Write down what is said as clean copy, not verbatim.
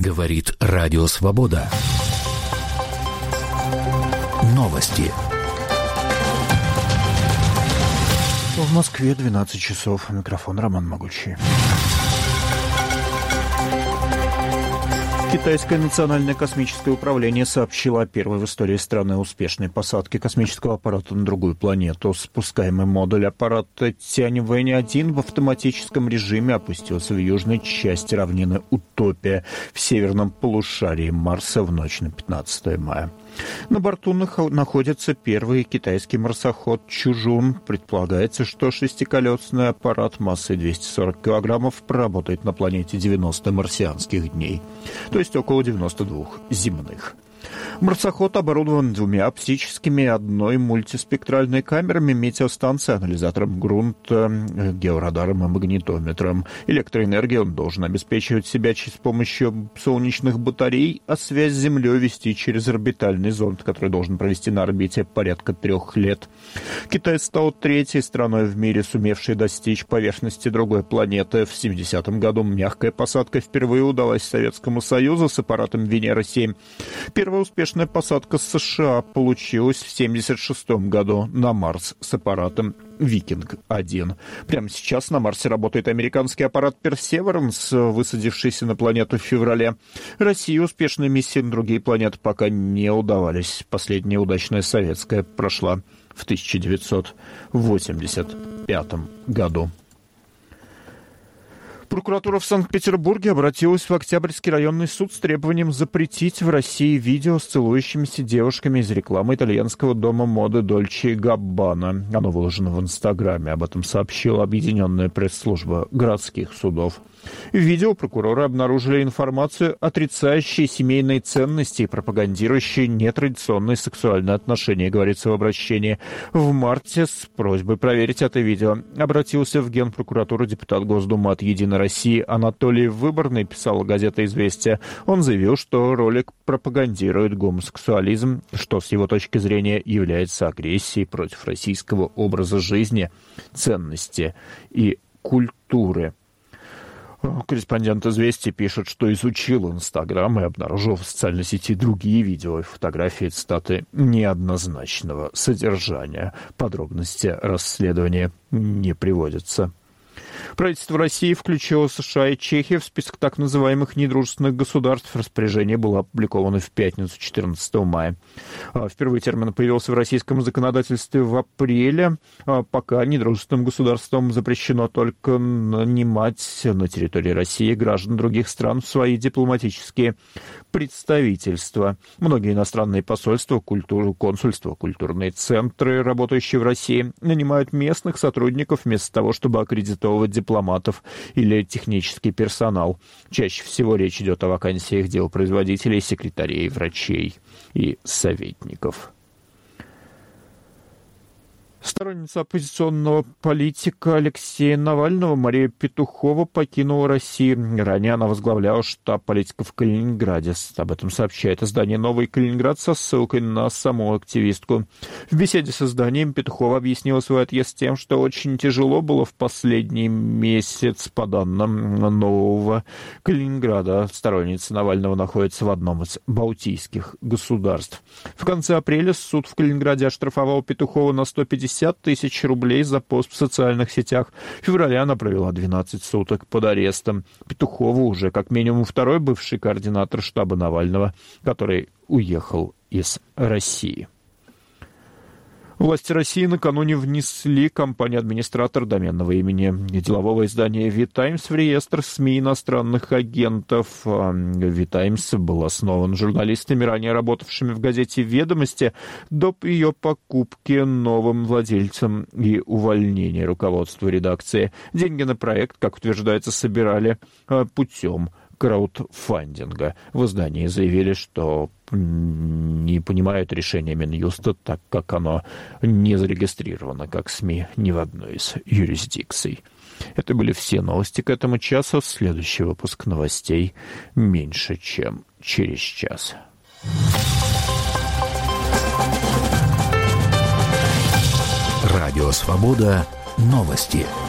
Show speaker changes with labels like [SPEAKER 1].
[SPEAKER 1] Говорит Радио Свобода. Новости.
[SPEAKER 2] В Москве 12 часов. Микрофон Роман Могучий. Китайское национальное космическое управление сообщило о первой в истории страны успешной посадке космического аппарата на другую планету. Спускаемый модуль аппарата Тяньвэнь-1 в автоматическом режиме опустился в южной части равнины Утопия в северном полушарии Марса в ночь на 15 мая. На борту находится первый китайский марсоход «Чужун». Предполагается, что шестиколесный аппарат массой 240 килограммов проработает на планете 90 марсианских дней, то есть около 92 земных. Марсоход оборудован двумя оптическими, одной мультиспектральной камерами, метеостанцией, анализатором грунта, георадаром и магнитометром. Электроэнергию он должен обеспечивать себя с помощью солнечных батарей, а связь с Землей вести через орбитальный зонд, который должен провести на орбите порядка 3 лет. Китай стал третьей страной в мире, сумевшей достичь поверхности другой планеты. В 70-м году мягкая посадка впервые удалась Советскому Союзу с аппаратом Венера-7. Первая успешная посадка с США получилась в 1976 году на Марс с аппаратом «Викинг-1». Прямо сейчас на Марсе работает американский аппарат «Персеверанс», высадившийся на планету в феврале. России успешные миссии на другие планеты пока не удавались. Последняя удачная советская прошла в 1985 году. Прокуратура в Санкт-Петербурге обратилась в Октябрьский районный суд с требованием запретить в России видео с целующимися девушками из рекламы итальянского дома моды Дольче & Габбана. Оно выложено в Инстаграме. Об этом сообщила объединенная пресс-служба городских судов. В видео прокуроры обнаружили информацию, отрицающую семейные ценности и пропагандирующую нетрадиционные сексуальные отношения, говорится в обращении. В марте с просьбой проверить это видео обратился в Генпрокуратуру депутат Госдумы от «Единой России» Анатолий Выборный, писала газета «Известия». Он заявил, что ролик пропагандирует гомосексуализм, что с его точки зрения является агрессией против российского образа жизни, ценности и культуры. Корреспондент «Известий» пишет, что изучил Инстаграм и обнаружил в социальной сети другие видео и фотографии, цитаты, неоднозначного содержания. Подробности расследования не приводятся. Правительство России включило США и Чехию в список так называемых недружественных государств. Распоряжение было опубликовано в пятницу, 14 мая. Впервые термин появился в российском законодательстве в апреле. Пока недружественным государствам запрещено только нанимать на территории России граждан других стран в свои дипломатические представительства. Многие иностранные посольства, консульства, культурные центры, работающие в России, нанимают местных сотрудников вместо того, чтобы аккредитовывать дипломатов или технический персонал. Чаще всего речь идет о вакансиях делопроизводителей, секретарей, врачей и советников. Сторонница оппозиционного политика Алексея Навального Мария Петухова покинула Россию. Ранее она возглавляла штаб политиков в Калининграде. Об этом сообщает издание «Новый Калининград» со ссылкой на саму активистку. В беседе с изданием Петухова объяснила свой отъезд тем, что очень тяжело было в последний месяц. По данным Нового Калининграда, сторонница Навального находится в одном из балтийских государств. В конце апреля суд в Калининграде оштрафовал Петухова на 150 тысяч рублей за пост в социальных сетях. В феврале она провела 12 суток под арестом. Петухова уже как минимум второй бывший координатор штаба Навального, который уехал из России. Власти России накануне внесли компанию-администратор доменного имени делового издания «Витаймс» в реестр СМИ иностранных агентов. «Витаймс» был основан журналистами, ранее работавшими в газете «Ведомости», до ее покупки новым владельцем и увольнения руководства редакции. Деньги на проект, как утверждается, собирали путем краудфандинга. В издании заявили, что не понимают решения Минюста, так как оно не зарегистрировано как СМИ ни в одной из юрисдикций. Это были все новости к этому часу. Следующий выпуск новостей меньше, чем через час.
[SPEAKER 1] Радио «Свобода». Новости.